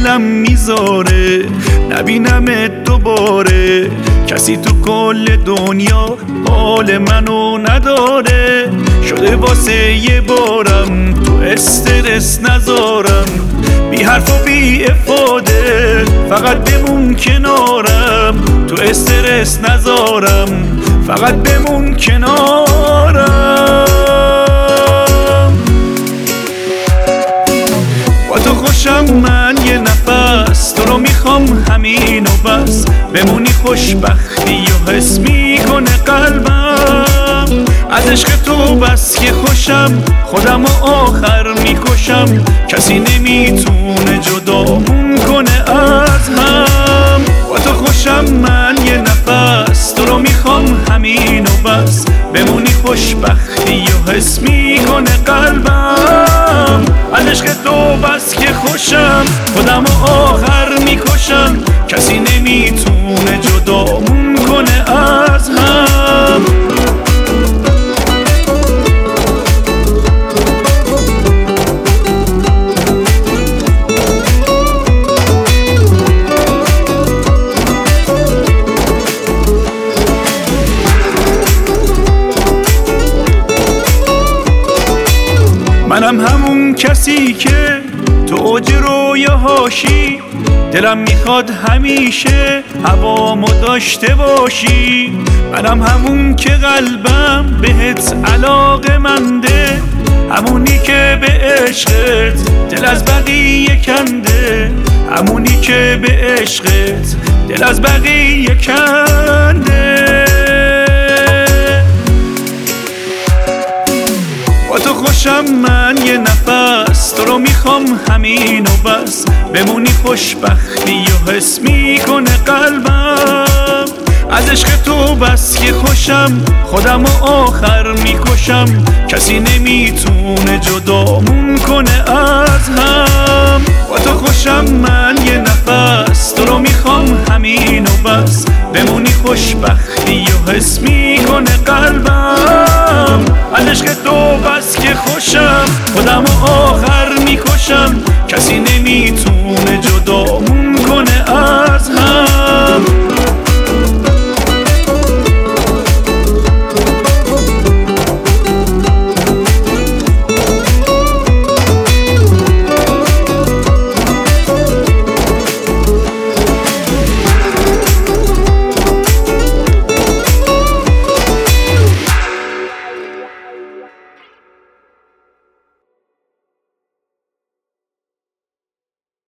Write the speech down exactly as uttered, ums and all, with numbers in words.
دلم میذاره نبینم دوباره. کسی تو کل دنیا حال منو نداره. شده واسه یه بارم تو استرس نذارم. بی حرف و بی افاده فقط بمون کنارم. تو استرس نذارم فقط بمون کنارم. با تو خوشم من یه نفس، تو رو میخوام همین و بس. بمونی خوشبختی و حس میکنه قلبم. از عشق تو بس که خوشم خودم و آخر میکشم. کسی نمیتونه جدامون کنه از هم. با تو خوشم من یه نفس، تو رو میخوام همین و بس. بمونی خوشبختی و حس میکنه قلبم. از عشق تو بس که خوشم خودم و آخر میکشم. کسی نمیتونه جدامون کنه از هم. منم همون کسی که تو اوج رویاهاشی. دلم میخواد همیشه هوامو داشته باشی. منم همون که قلبم بهت علاقه منده. همونی که به عشقت دل از بقیه کنده. همونی که به عشقت دل از بقیه کنده. با تو خوشم من یه نفس، تو رو میخوام همین و بس. بمونی خوشبختی و حس میکنه قلبم. از عشق تو بس که خوشم خودم و آخر میکشم. کسی نمیتونه جدامون کنه از هم. با تو خوشم من یه نفس، تو رو میخوام همین و بس. بمونی خوشبختی و حس میکنه قلبم. از عشق تو بس که خوشم خودم و آخر میکشم. کسی نمیتونه